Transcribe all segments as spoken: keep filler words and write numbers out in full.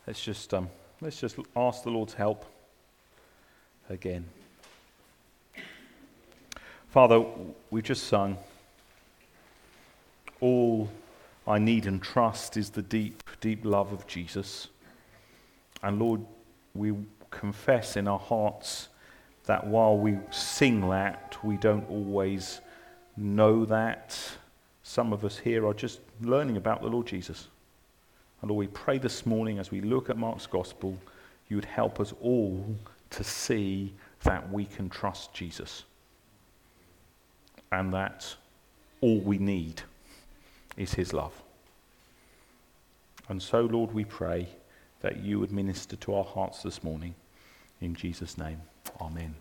Let's just um, let's just ask the Lord's help again. Father, we've just sung, all I need and trust is the deep, deep love of Jesus. And Lord, we confess in our hearts that while we sing that, we don't always know that. Some of us here are just learning about the Lord Jesus. And Lord, we pray this morning as we look at Mark's Gospel, you would help us all to see that we can trust Jesus. And that all we need is his love. And so, Lord, we pray that you would minister to our hearts this morning. In Jesus' name, amen.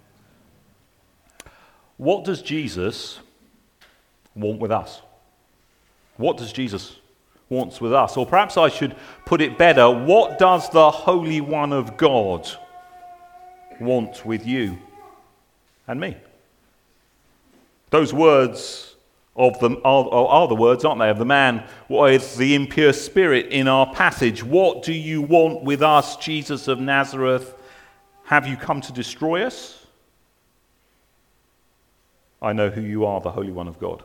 What does Jesus want with us? What does Jesus want with us? Or perhaps I should put it better, what does the Holy One of God want with you and me? Those words of the, are, are the words, aren't they, of the man with the impure spirit in our passage. What do you want with us, Jesus of Nazareth? Have you come to destroy us? I know who you are, the Holy One of God.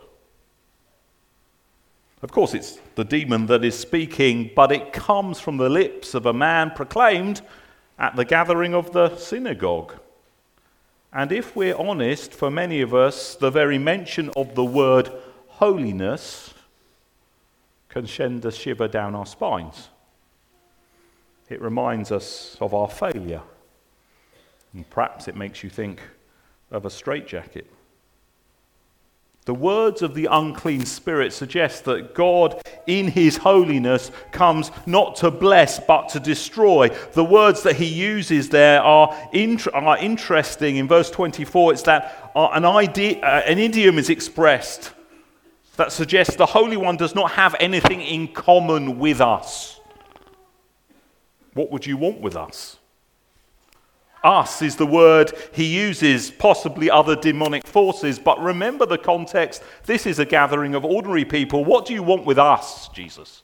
Of course, it's the demon that is speaking, but it comes from the lips of a man proclaimed at the gathering of the synagogue. And if we're honest, for many of us, the very mention of the word holiness can send a shiver down our spines. It reminds us of our failure. And perhaps it makes you think of a straitjacket. The words of the unclean spirit suggest that God, in his holiness, comes not to bless but to destroy. The words that he uses there are, int- are interesting. In verse twenty-four, it's that uh, an, idea, uh, an idiom is expressed that suggests the Holy One does not have anything in common with us. What would you want with us? Us is the word he uses, possibly other demonic forces, but remember the context. This is a gathering of ordinary people. What do you want with us, Jesus?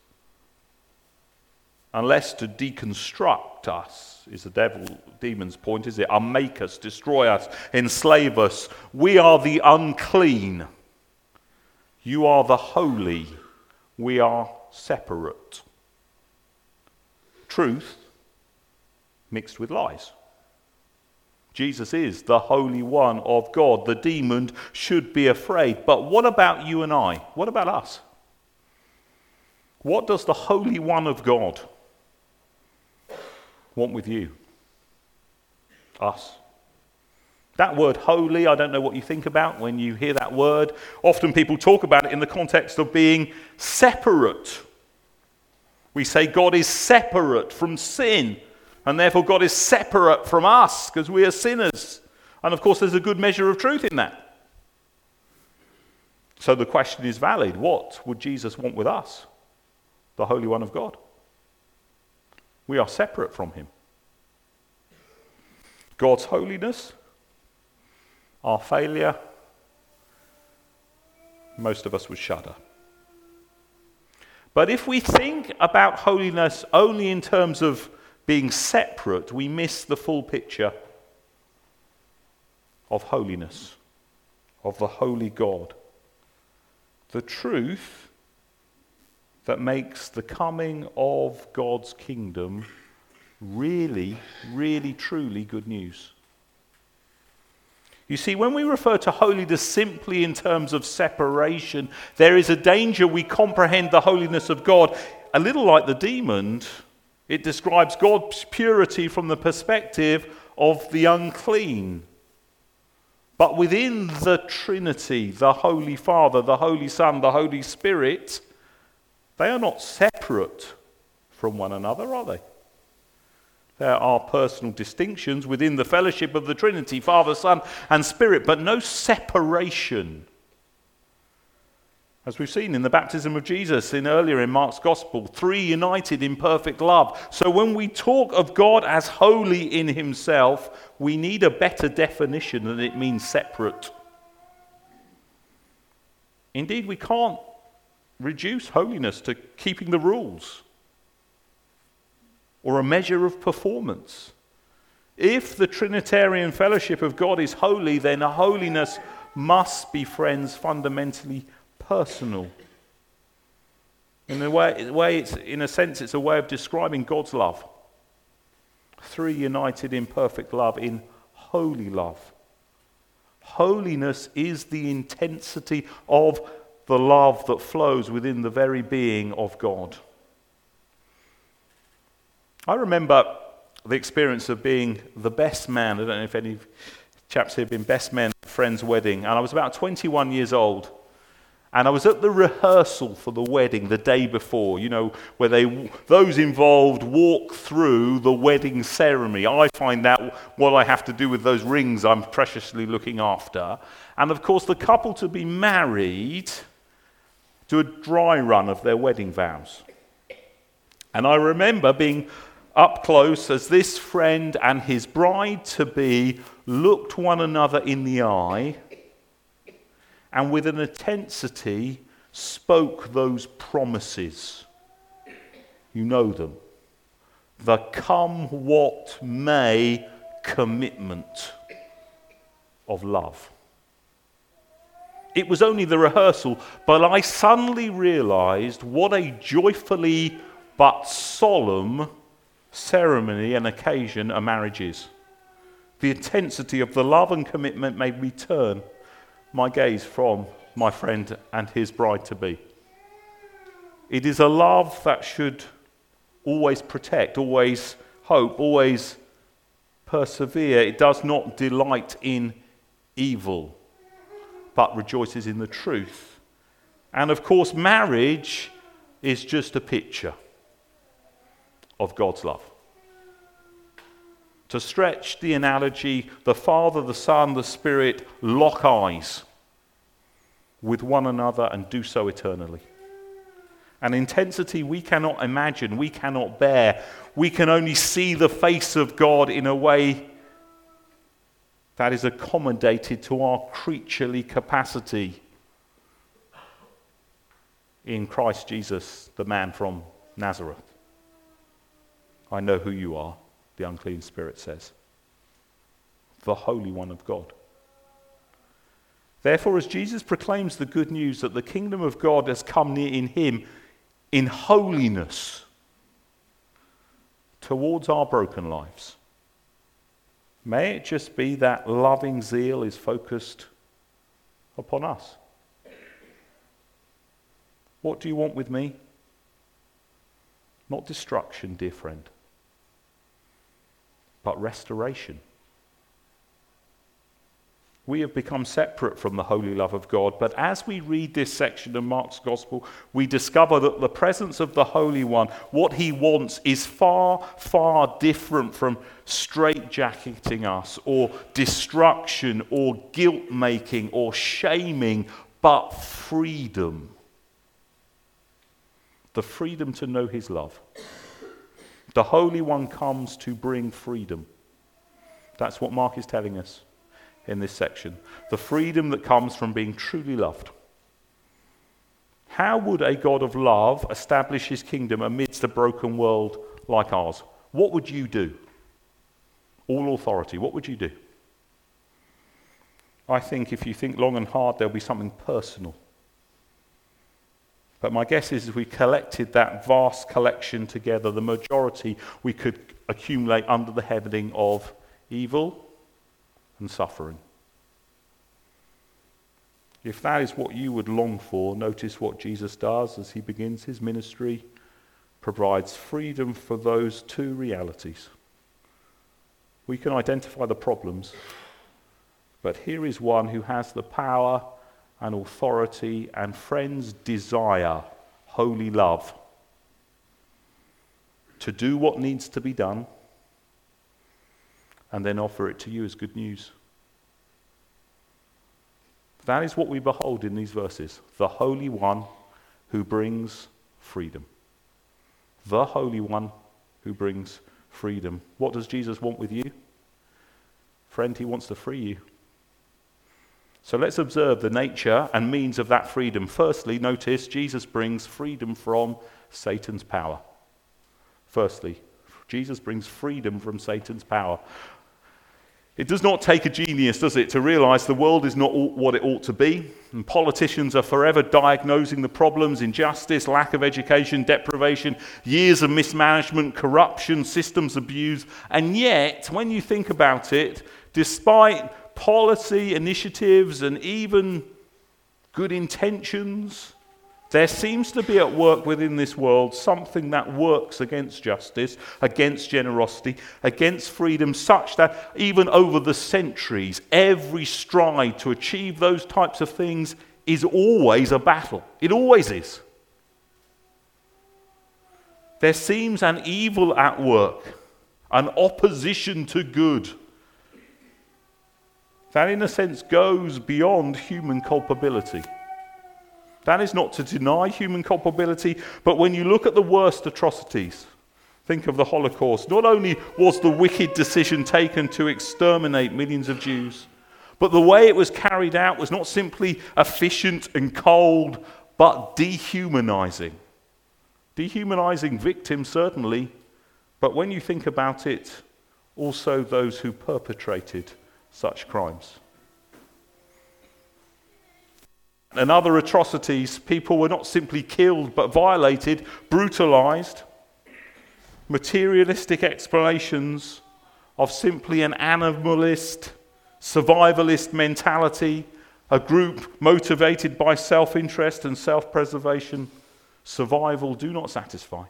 Unless to deconstruct us is the devil, demon's point, is it? Unmake us, destroy us, enslave us. We are the unclean. You are the holy. We are separate. Truth mixed with lies. Jesus is the Holy One of God. The demon should be afraid. But what about you and I? What about us? What does the Holy One of God want with you? Us. That word holy, I don't know what you think about when you hear that word. Often people talk about it in the context of being separate. We say God is separate from sin. And therefore God is separate from us because we are sinners. And of course there's a good measure of truth in that. So the question is valid. What would Jesus want with us, the Holy One of God? We are separate from him. God's holiness, our failure, most of us would shudder. But if we think about holiness only in terms of being separate, we miss the full picture of holiness, of the holy God. The truth that makes the coming of God's kingdom really, really, truly good news. You see, when we refer to holiness simply in terms of separation, there is a danger we comprehend the holiness of God a little like the demon. It describes God's purity from the perspective of the unclean. But within the Trinity, the Holy Father, the Holy Son, the Holy Spirit, they are not separate from one another, are they? There are personal distinctions within the fellowship of the Trinity, Father, Son, and Spirit, but no separation. As we've seen in the baptism of Jesus in earlier in Mark's Gospel, three united in perfect love. So when we talk of God as holy in himself, we need a better definition than it means separate. Indeed, we can't reduce holiness to keeping the rules. or a measure of performance. If the Trinitarian fellowship of God is holy, then holiness must be, friends, fundamentally personal. In a way, in a way it's, in a sense, it's a way of describing God's love. Three united in perfect love, in holy love. Holiness is the intensity of the love that flows within the very being of God. I remember the experience of being the best man. I don't know if any chaps here have been best men at a friend's wedding. And I was about twenty-one years old. And I was at the rehearsal for the wedding the day before, you know, where they those involved walk through the wedding ceremony. I find out what I have to do with those rings I'm preciously looking after. And of course, the couple to be married do a dry run of their wedding vows. And I remember being up close as this friend and his bride-to-be looked one another in the eye and with an intensity spoke those promises. You know them. The come what may commitment of love. It was only the rehearsal, but I suddenly realized what a joyfully but solemn ceremony and occasion a marriage is. The intensity of the love and commitment made me turn my gaze from my friend and his bride-to-be. It is a love that should always protect, always hope, always persevere. It does not delight in evil, but rejoices in the truth. And of course, marriage is just a picture of God's love. To stretch the analogy, the Father, the Son, the Spirit lock eyes with one another and do so eternally. An intensity we cannot imagine, we cannot bear. We can only see the face of God in a way that is accommodated to our creaturely capacity in Christ Jesus, the man from Nazareth. I know who you are, the unclean spirit says. The Holy One of God. Therefore, as Jesus proclaims the good news that the kingdom of God has come near in him in holiness towards our broken lives, may it just be that loving zeal is focused upon us. What do you want with me? Not destruction, dear friend, but restoration. We have become separate from the holy love of God, but as we read this section of Mark's Gospel, we discover that the presence of the Holy One, what he wants, is far, far different from straitjacketing us, or destruction, or guilt-making, or shaming, but freedom. The freedom to know his love. The Holy One comes to bring freedom. That's what Mark is telling us in this section. The freedom that comes from being truly loved. How would a God of love establish his kingdom amidst a broken world like ours? What would you do? All authority, what would you do? I think if you think long and hard, there'll be something personal. But my guess is if we collected that vast collection together, the majority we could accumulate under the heading of evil and suffering. If that is what you would long for, notice what Jesus does as he begins his ministry, provides freedom for those two realities. We can identify the problems, but here is one who has the power and authority and, friends, desire, holy love, to do what needs to be done and then offer it to you as good news. That is what we behold in these verses. The Holy One who brings freedom. The Holy One who brings freedom. What does Jesus want with you? Friend, he wants to free you. So let's observe the nature and means of that freedom. Firstly, notice Jesus brings freedom from Satan's power. Firstly, Jesus brings freedom from Satan's power. It does not take a genius, does it, to realize the world is not what it ought to be, and politicians are forever diagnosing the problems: injustice, lack of education, deprivation, years of mismanagement, corruption, systems abuse. And yet, when you think about it, despite policy initiatives and even good intentions, there seems to be at work within this world something that works against justice, against generosity, against freedom, such that even over the centuries, every stride to achieve those types of things is always a battle. It always is. There seems an evil at work, an opposition to good, that in a sense goes beyond human culpability. That is not to deny human culpability, but when you look at the worst atrocities, think of the Holocaust. Not only was the wicked decision taken to exterminate millions of Jews, but the way it was carried out was not simply efficient and cold, but dehumanizing. Dehumanizing victims, certainly, but when you think about it, also those who perpetrated such crimes. And other atrocities, people were not simply killed but violated, brutalized. Materialistic explanations of simply an animalist, survivalist mentality, a group motivated by self-interest and self-preservation, survival, do not satisfy.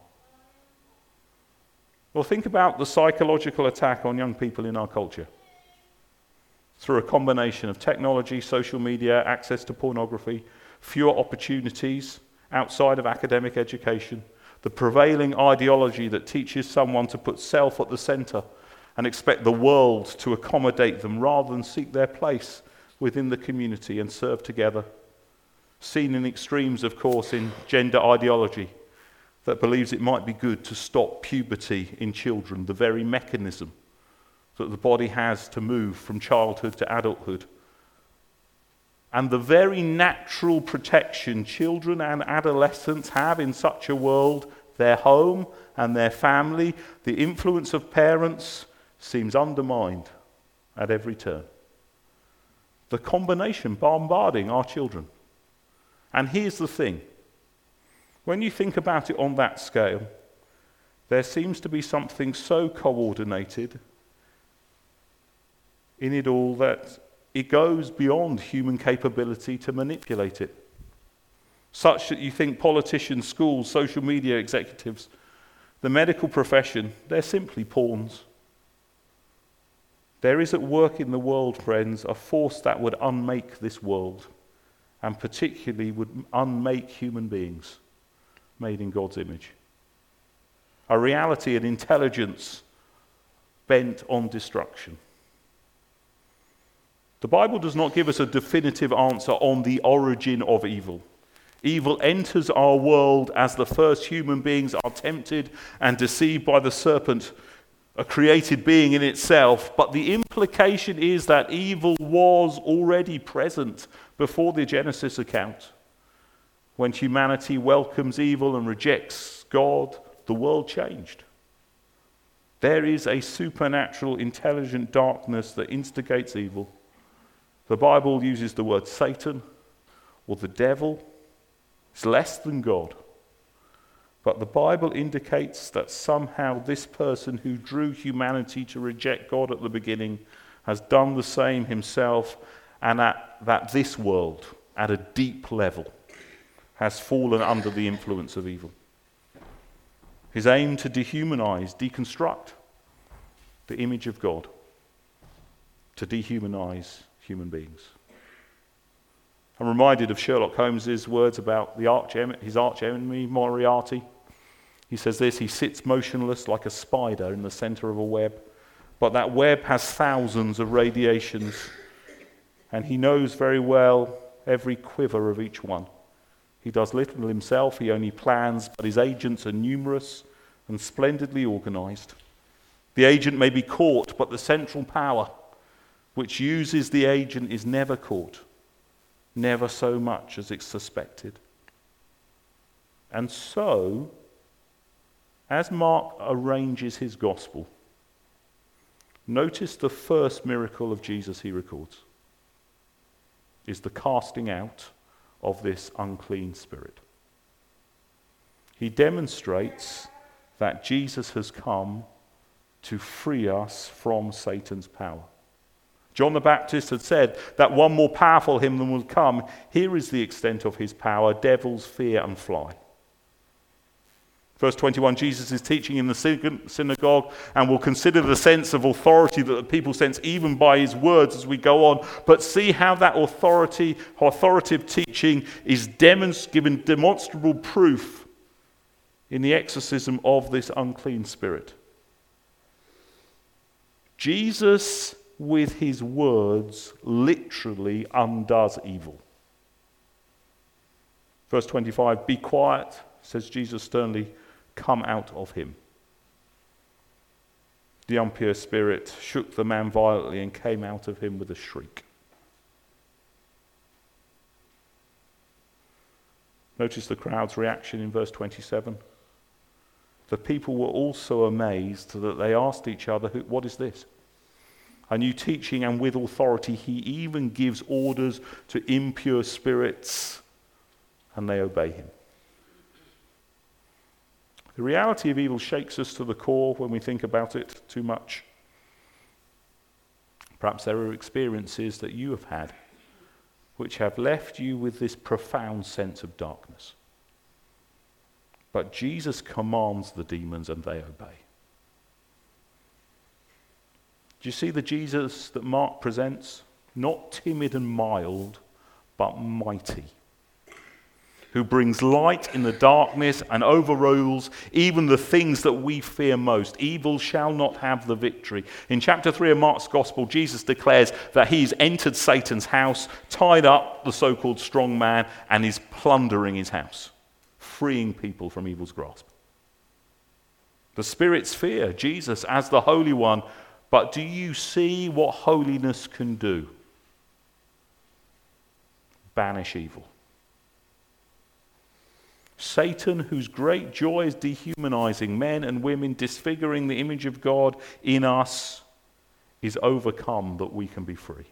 Well, think about the psychological attack on young people in our culture. Through a combination of technology, social media, access to pornography, fewer opportunities outside of academic education, the prevailing ideology that teaches someone to put self at the center and expect the world to accommodate them rather than seek their place within the community and serve together. Seen in extremes, of course, in gender ideology that believes it might be good to stop puberty in children, the very mechanism that the body has to move from childhood to adulthood. And the very natural protection children and adolescents have in such a world, their home and their family, the influence of parents, seems undermined at every turn. The combination bombarding our children. And here's the thing. When you think about it on that scale, there seems to be something so coordinated in it all that it goes beyond human capability to manipulate it. Such that you think politicians, schools, social media executives, the medical profession, they're simply pawns. There is at work in the world, friends, a force that would unmake this world, and particularly would unmake human beings made in God's image. A reality, an intelligence bent on destruction. The Bible does not give us a definitive answer on the origin of evil. Evil enters our world as the first human beings are tempted and deceived by the serpent, a created being in itself. But the implication is that evil was already present before the Genesis account. When humanity welcomes evil and rejects God, the world changed. There is a supernatural, intelligent darkness that instigates evil. The Bible uses the word Satan or the devil. It's less than God. But the Bible indicates that somehow this person who drew humanity to reject God at the beginning has done the same himself, and at, that this world, at a deep level, has fallen under the influence of evil. His aim to dehumanize, deconstruct the image of God, to dehumanize human beings. I'm reminded of Sherlock Holmes's words about the arch his arch enemy, Moriarty. He says this: he sits motionless like a spider in the center of a web, but that web has thousands of radiations, and he knows very well every quiver of each one. He does little himself, he only plans, but his agents are numerous and splendidly organized. The agent may be caught, but the central power which uses the agent is never caught, never so much as it's suspected. And so, as Mark arranges his gospel, notice the first miracle of Jesus he records is the casting out of this unclean spirit. He demonstrates that Jesus has come to free us from Satan's power. John the Baptist had said that one more powerful him than will come. Here is the extent of his power: devils fear and fly. Verse twenty-one, Jesus is teaching in the synagogue, and we'll consider the sense of authority that the people sense even by his words as we go on. But see how that authority, authoritative teaching is demonst- given demonstrable proof in the exorcism of this unclean spirit. Jesus, with his words, literally undoes evil. Verse twenty-five, be quiet, says Jesus sternly, come out of him. The impure spirit shook the man violently and came out of him with a shriek. Notice the crowd's reaction in verse twenty-seven. The people were also amazed that they asked each other, what is this? A new teaching, and with authority. He even gives orders to impure spirits, and they obey him. The reality of evil shakes us to the core when we think about it too much. Perhaps there are experiences that you have had which have left you with this profound sense of darkness. But Jesus commands the demons and they obey. Do you see the Jesus that Mark presents? Not timid and mild, but mighty, who brings light in the darkness and overrules even the things that we fear most. Evil shall not have the victory. In chapter three of Mark's Gospel, Jesus declares that he's entered Satan's house, tied up the so-called strong man, and is plundering his house, freeing people from evil's grasp. The spirits fear Jesus as the Holy One, but do you see what holiness can do? Banish evil. Satan, whose great joy is dehumanizing men and women, disfiguring the image of God in us, is overcome that we can be free.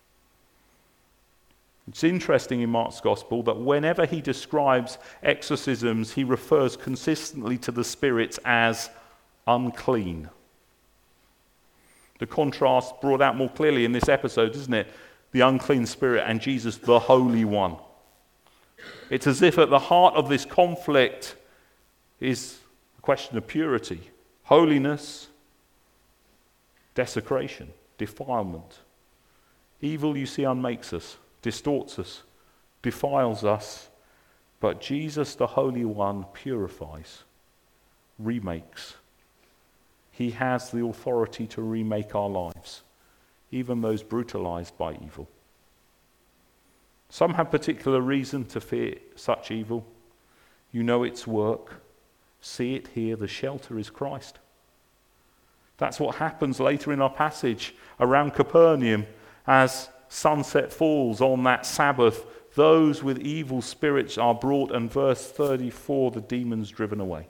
It's interesting in Mark's Gospel that whenever he describes exorcisms, he refers consistently to the spirits as unclean. The contrast brought out more clearly in this episode, isn't it? The unclean spirit and Jesus, the Holy One. It's as if at the heart of this conflict is a question of purity, holiness, desecration, defilement. Evil, you see, unmakes us, distorts us, defiles us, but Jesus, the Holy One, purifies, remakes. He has the authority to remake our lives, even those brutalized by evil. Some have particular reason to fear such evil. You know its work. See it here. The shelter is Christ. That's what happens later in our passage around Capernaum as sunset falls on that Sabbath. Those with evil spirits are brought, and verse thirty-four, the demons driven away.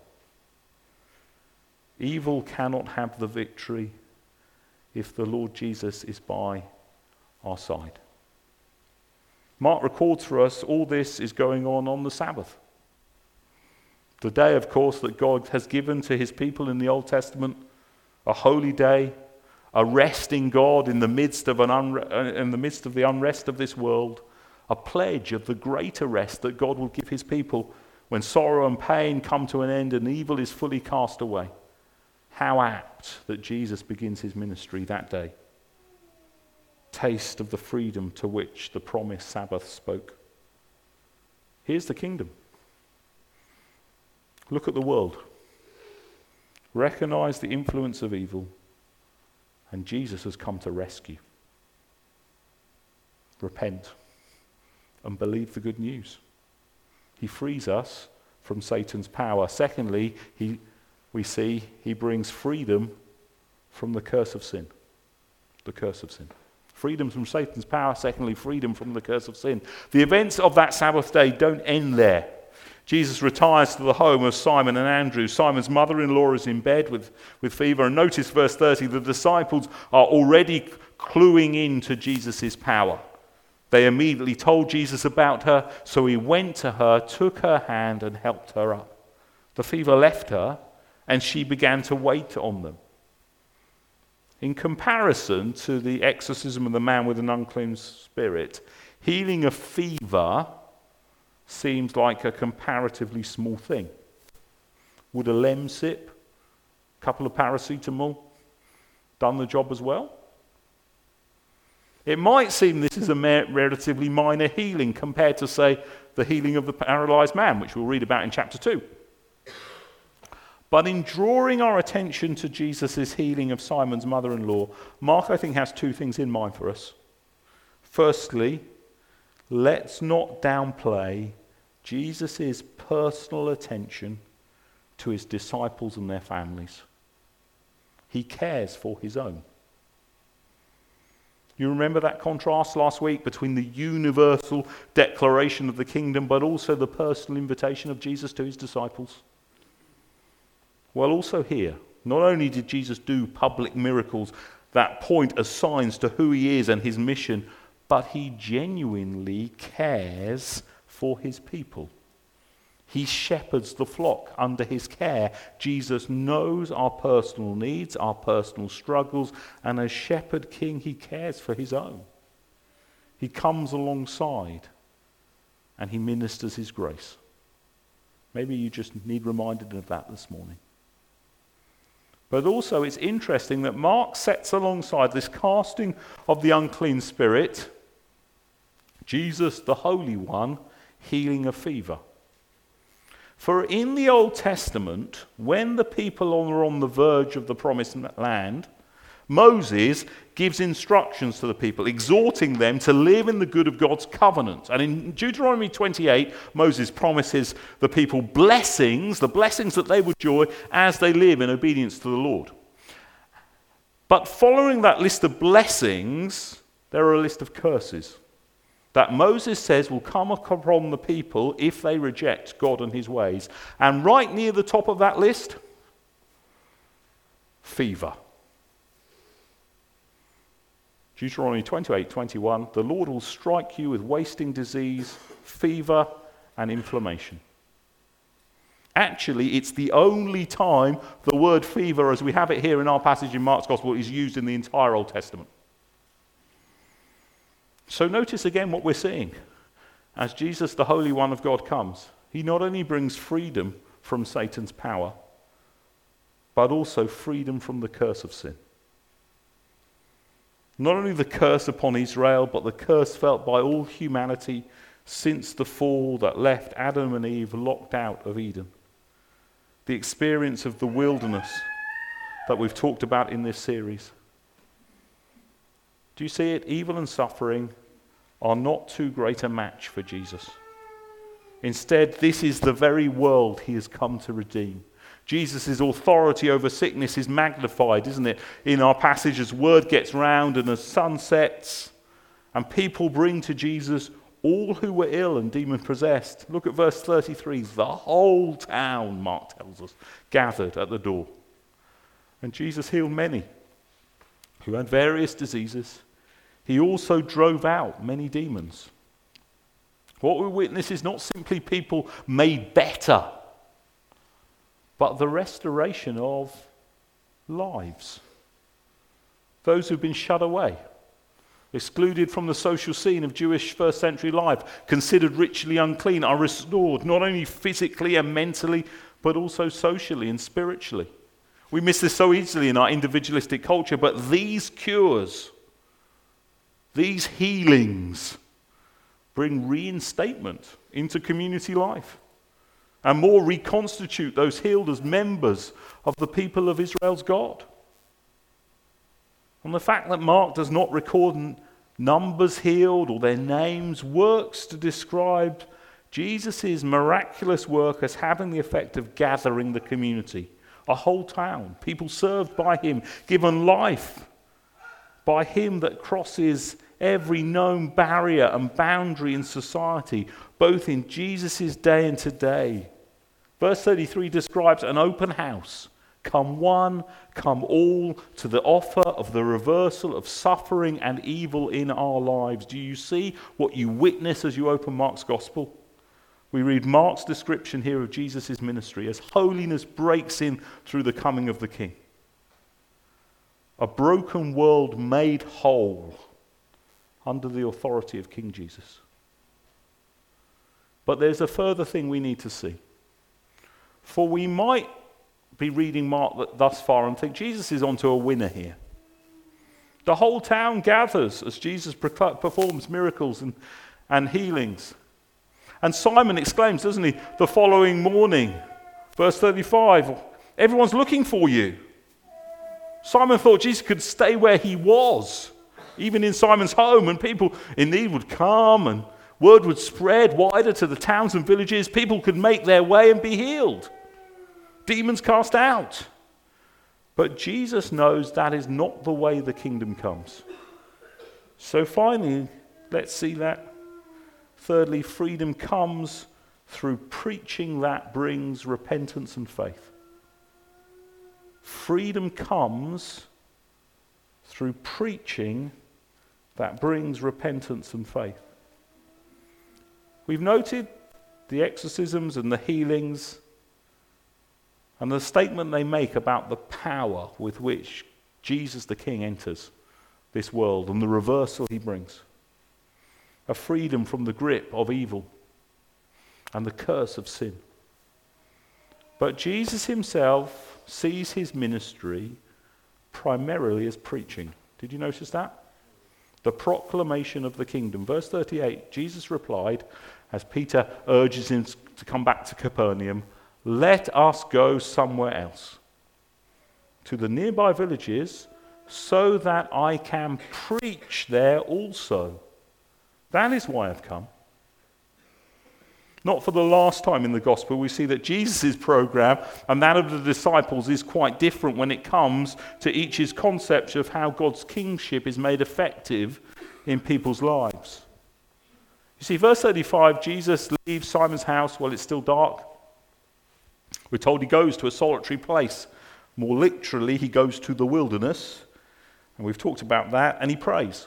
Evil cannot have the victory if the Lord Jesus is by our side. Mark records for us all this is going on on the Sabbath. The day, of course, that God has given to his people in the Old Testament, a holy day, a rest in God in the midst of an unre- in the midst of the unrest of this world, a pledge of the greater rest that God will give his people when sorrow and pain come to an end and evil is fully cast away. How apt that Jesus begins his ministry that day. Taste of the freedom to which the promised Sabbath spoke. Here's the kingdom. Look at the world. Recognize the influence of evil, and Jesus has come to rescue. Repent and believe the good news. He frees us from Satan's power. Secondly, he, we see he brings freedom from the curse of sin. The curse of sin. Freedom from Satan's power. Secondly, freedom from the curse of sin. The events of that Sabbath day don't end there. Jesus retires to the home of Simon and Andrew. Simon's mother-in-law is in bed with, with fever. And notice verse thirty, the disciples are already cluing into Jesus' power. They immediately told Jesus about her, so he went to her, took her hand and helped her up. The fever left her and she began to wait on them. In comparison to the exorcism of the man with an unclean spirit, healing a fever seems like a comparatively small thing. Would a Lemsip, a couple of paracetamol, done the job as well? It might seem this is a relatively minor healing compared to, say, the healing of the paralyzed man, which we'll read about in chapter two. But in drawing our attention to Jesus' healing of Simon's mother-in-law, Mark, I think, has two things in mind for us. Firstly, let's not downplay Jesus' personal attention to his disciples and their families. He cares for his own. You remember that contrast last week between the universal declaration of the kingdom, but also the personal invitation of Jesus to his disciples? Well, also here, not only did Jesus do public miracles that point as signs to who he is and his mission, but he genuinely cares for his people. He shepherds the flock under his care. Jesus knows our personal needs, our personal struggles, and as shepherd king, he cares for his own. He comes alongside and he ministers his grace. Maybe you just need reminded of that this morning. But also it's interesting that Mark sets alongside this casting of the unclean spirit, Jesus, the Holy One, healing a fever. For in the Old Testament, when the people are on the verge of the promised land, Moses gives instructions to the people, exhorting them to live in the good of God's covenant. And in Deuteronomy twenty-eight, Moses promises the people blessings, the blessings that they would enjoy as they live in obedience to the Lord. But following that list of blessings, there are a list of curses that Moses says will come upon the people if they reject God and his ways. And right near the top of that list, fever. Deuteronomy twenty-eight twenty-one, the Lord will strike you with wasting disease, fever, and inflammation. Actually, it's the only time the word fever, as we have it here in our passage in Mark's Gospel, is used in the entire Old Testament. So notice again what we're seeing. As Jesus, the Holy One of God, comes, he not only brings freedom from Satan's power, but also freedom from the curse of sin. Not only the curse upon Israel, but the curse felt by all humanity since the fall that left Adam and Eve locked out of Eden. The experience of the wilderness that we've talked about in this series. Do you see it? Evil and suffering are not too great a match for Jesus. Instead, this is the very world he has come to redeem. Jesus' authority over sickness is magnified, isn't it? In our passage, as word gets round and as sun sets, and people bring to Jesus all who were ill and demon-possessed. Look at verse thirty-three. The whole town, Mark tells us, gathered at the door. And Jesus healed many who had various diseases. He also drove out many demons. What we witness is not simply people made better, but the restoration of lives. Those who've been shut away, excluded from the social scene of Jewish first century life, considered ritually unclean, are restored not only physically and mentally, but also socially and spiritually. We miss this so easily in our individualistic culture, but these cures, these healings, bring reinstatement into community life and more reconstitute those healed as members of the people of Israel's God. And the fact that Mark does not record numbers healed or their names works to describe Jesus' miraculous work as having the effect of gathering the community, a whole town, people served by him, given life by him that crosses every known barrier and boundary in society, both in Jesus' day and today. Verse thirty-three describes an open house. Come one, come all, to the offer of the reversal of suffering and evil in our lives. Do you see what you witness as you open Mark's gospel? We read Mark's description here of Jesus' ministry as holiness breaks in through the coming of the King. A broken world made whole under the authority of King Jesus. But there's a further thing we need to see. For we might be reading Mark thus far and think Jesus is onto a winner here. The whole town gathers as Jesus performs miracles and, and healings. And Simon exclaims, doesn't he, the following morning, verse thirty-five, everyone's looking for you. Simon thought Jesus could stay where he was, even in Simon's home, and people in need would come and word would spread wider to the towns and villages. People could make their way and be healed. Demons cast out. But Jesus knows that is not the way the kingdom comes. So finally, let's see that. Thirdly, freedom comes through preaching that brings repentance and faith. Freedom comes through preaching that brings repentance and faith. We've noted the exorcisms and the healings and the statement they make about the power with which Jesus the King enters this world and the reversal he brings. A freedom from the grip of evil and the curse of sin. But Jesus himself sees his ministry primarily as preaching. Did you notice that? The proclamation of the kingdom. Verse thirty-eight, Jesus replied, as Peter urges him to come back to Capernaum, let us go somewhere else, to the nearby villages, so that I can preach there also. That is why I've come. Not for the last time in the gospel, we see that Jesus' program and that of the disciples is quite different when it comes to each's concept of how God's kingship is made effective in people's lives. You see, verse thirty-five, Jesus leaves Simon's house while it's still dark. We're told he goes to a solitary place. More literally, he goes to the wilderness, and we've talked about that, and he prays.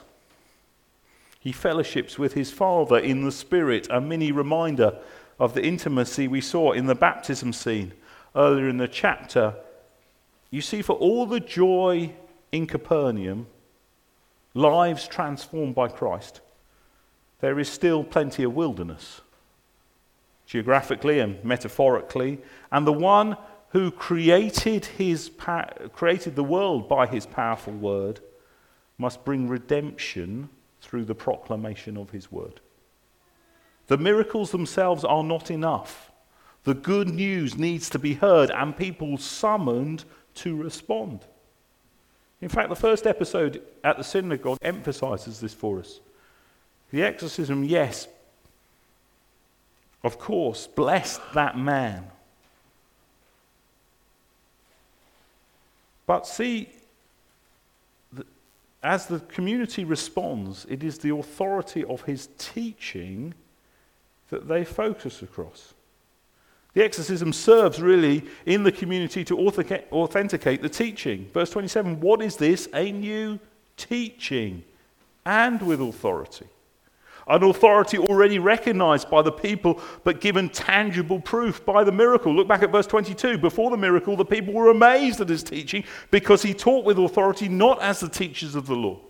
He fellowships with his Father in the Spirit, a mini reminder of the intimacy we saw in the baptism scene earlier in the chapter. You see, for all the joy in Capernaum, lives transformed by Christ, there is still plenty of wilderness, geographically and metaphorically, and the one who created his created the world by his powerful word must bring redemption through the proclamation of his word. The miracles themselves are not enough. The good news needs to be heard and people summoned to respond. In fact, the first episode at the synagogue emphasizes this for us. The exorcism, yes, of course, blessed that man. But see, as the community responds, it is the authority of his teaching that they focus across. The exorcism serves really in the community to authenticate the teaching. Verse twenty-seven, what is this? A new teaching, and with authority. An authority already recognized by the people, but given tangible proof by the miracle. Look back at verse twenty-two. Before the miracle, the people were amazed at his teaching because he taught with authority, not as the teachers of the law.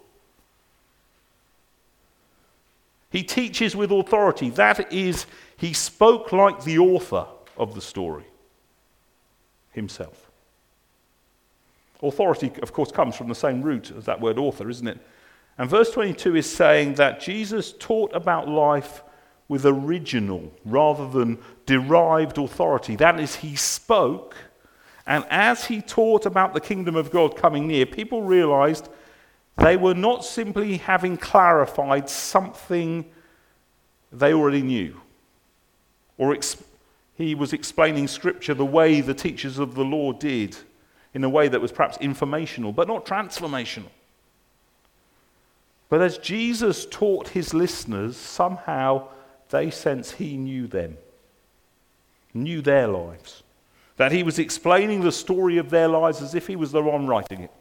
He teaches with authority. That is, he spoke like the author of the story himself. Authority, of course, comes from the same root as that word author, isn't it? And verse twenty-two is saying that Jesus taught about life with original rather than derived authority. That is, he spoke, and as he taught about the kingdom of God coming near, people realized they were not simply having clarified something they already knew, or ex- he was explaining Scripture the way the teachers of the law did, in a way that was perhaps informational, but not transformational. But as Jesus taught his listeners, somehow they sense he knew them, knew their lives, that he was explaining the story of their lives as if he was the one writing it.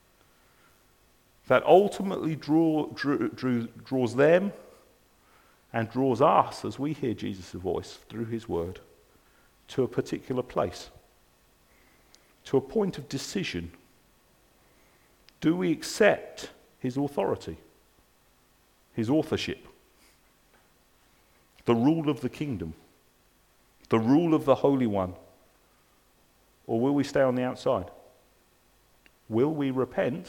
That ultimately draw, drew, drew, draws them and draws us, as we hear Jesus' voice through his word, to a particular place, to a point of decision. Do we accept his authority, his authorship, the rule of the kingdom, the rule of the Holy One, or will we stay on the outside? Will we repent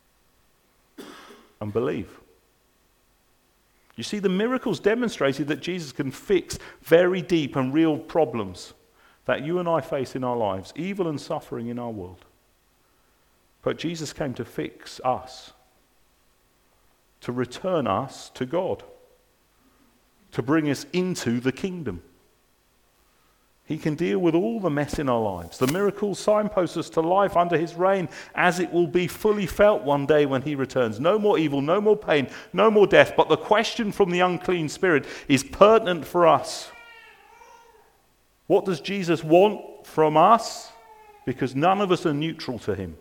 and believe? You see, the miracles demonstrated that Jesus can fix very deep and real problems that you and I face in our lives, evil and suffering in our world. But Jesus came to fix us, to return us to God, to bring us into the kingdom. He can deal with all the mess in our lives. The miracles signpost us to life under his reign, as it will be fully felt one day when he returns. No more evil, no more pain, no more death. But the question from the unclean spirit is pertinent for us. What does Jesus want from us? Because none of us are neutral to him.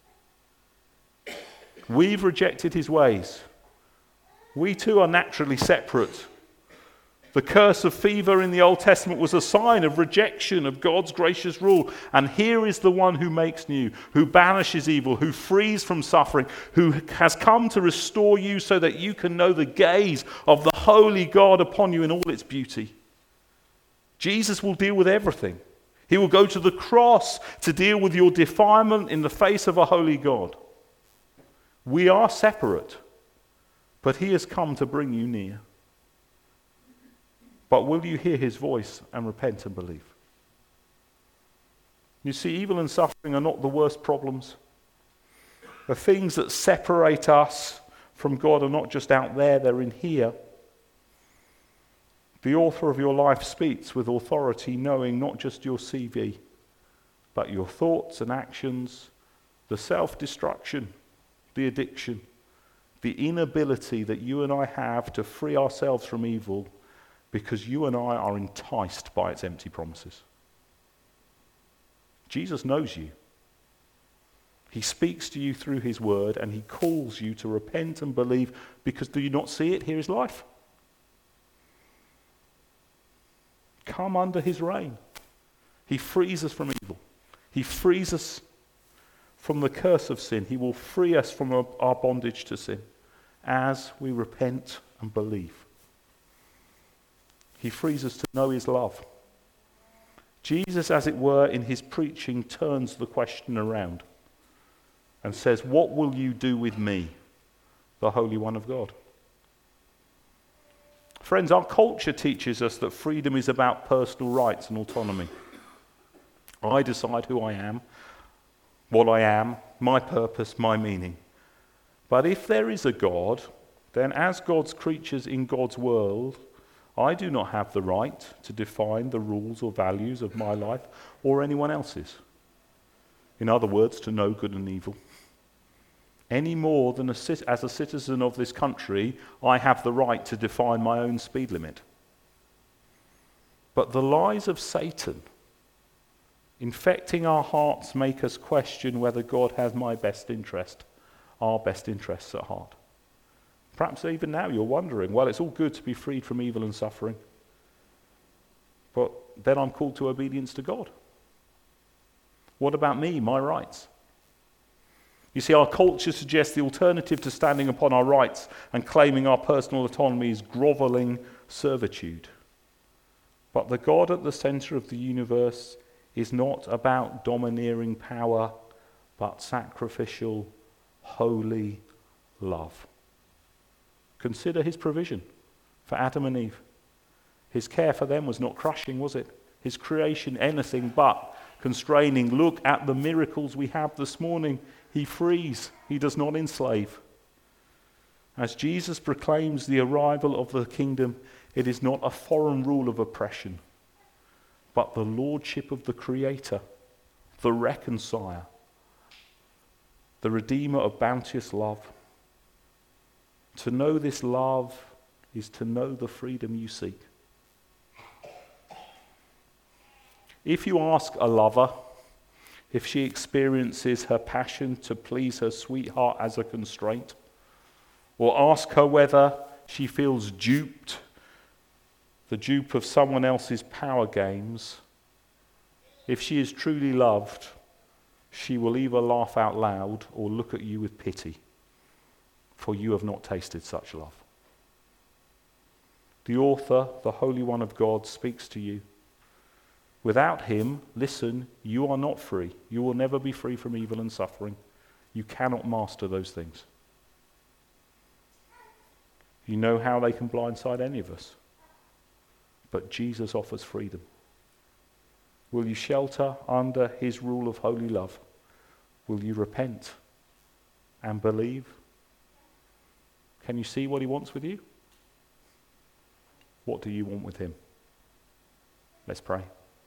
We've rejected his ways. We too are naturally separate. The curse of fever in the Old Testament was a sign of rejection of God's gracious rule. And here is the one who makes new, who banishes evil, who frees from suffering, who has come to restore you so that you can know the gaze of the holy God upon you in all its beauty. Jesus will deal with everything. He will go to the cross to deal with your defilement in the face of a holy God. We are separate, but he has come to bring you near. But will you hear his voice and repent and believe? You see, evil and suffering are not the worst problems. The things that separate us from God are not just out there, they're in here. The author of your life speaks with authority, knowing not just your C V, but your thoughts and actions, the self-destruction, the addiction, the inability that you and I have to free ourselves from evil, because you and I are enticed by its empty promises. Jesus knows you. He speaks to you through his word, and he calls you to repent and believe, because do you not see it? Here is life. Come under his reign. He frees us from evil. He frees us from the curse of sin. He will free us from our, our bondage to sin as we repent and believe. He frees us to know his love. Jesus, as it were, in his preaching, turns the question around and says, what will you do with me, the Holy One of God? Friends, our culture teaches us that freedom is about personal rights and autonomy. I decide who I am, what I am, my purpose, my meaning. But if there is a God, then as God's creatures in God's world, I do not have the right to define the rules or values of my life or anyone else's. In other words, to know good and evil. Any more than a, as a citizen of this country, I have the right to define my own speed limit. But the lies of Satan infecting our hearts make us question whether God has my best interest, our best interests at heart. Perhaps even now you're wondering, well, it's all good to be freed from evil and suffering, but then I'm called to obedience to God. What about me, my rights? You see, our culture suggests the alternative to standing upon our rights and claiming our personal autonomy is groveling servitude. But the God at the center of the universe is not about domineering power, but sacrificial, holy love. Consider his provision for Adam and Eve. His care for them was not crushing, was it? His creation anything but constraining. Look at the miracles we have this morning. He frees, he does not enslave. As Jesus proclaims the arrival of the kingdom, it is not a foreign rule of oppression, but the lordship of the Creator, the reconciler, the Redeemer of bounteous love. To know this love is to know the freedom you seek. If you ask a lover if she experiences her passion to please her sweetheart as a constraint, or ask her whether she feels duped, the dupe of someone else's power games, if she is truly loved, she will either laugh out loud or look at you with pity, for you have not tasted such love. The author, the Holy One of God, speaks to you. Without him, listen, you are not free. You will never be free from evil and suffering. You cannot master those things. You know how they can blindside any of us. But Jesus offers freedom. Will you shelter under his rule of holy love? Will you repent and believe? Can you see what he wants with you? What do you want with him? Let's pray.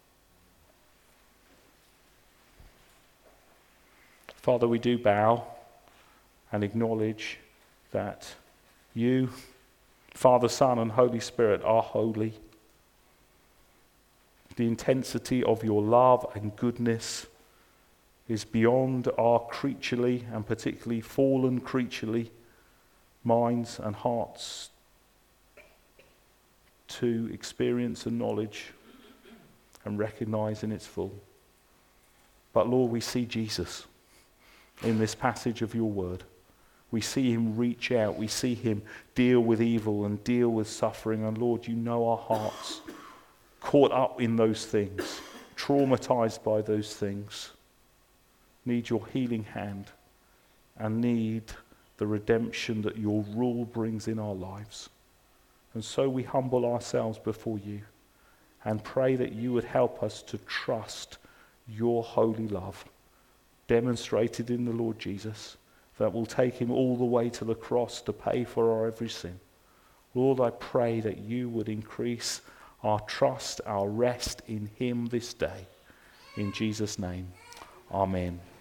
Father, we do bow and acknowledge that you, Father, Son, and Holy Spirit are holy. The intensity of your love and goodness is beyond our creaturely and particularly fallen creaturely minds and hearts to experience and knowledge and recognize in its full. But Lord, we see Jesus in this passage of your word. We see him reach out. We see him deal with evil and deal with suffering. And Lord, you know our hearts, caught up in those things, traumatized by those things, need your healing hand and need the redemption that your rule brings in our lives. And so we humble ourselves before you and pray that you would help us to trust your holy love, demonstrated in the Lord Jesus, that will take him all the way to the cross to pay for our every sin. Lord, I pray that you would increase our trust, our rest in him this day. In Jesus' name, amen.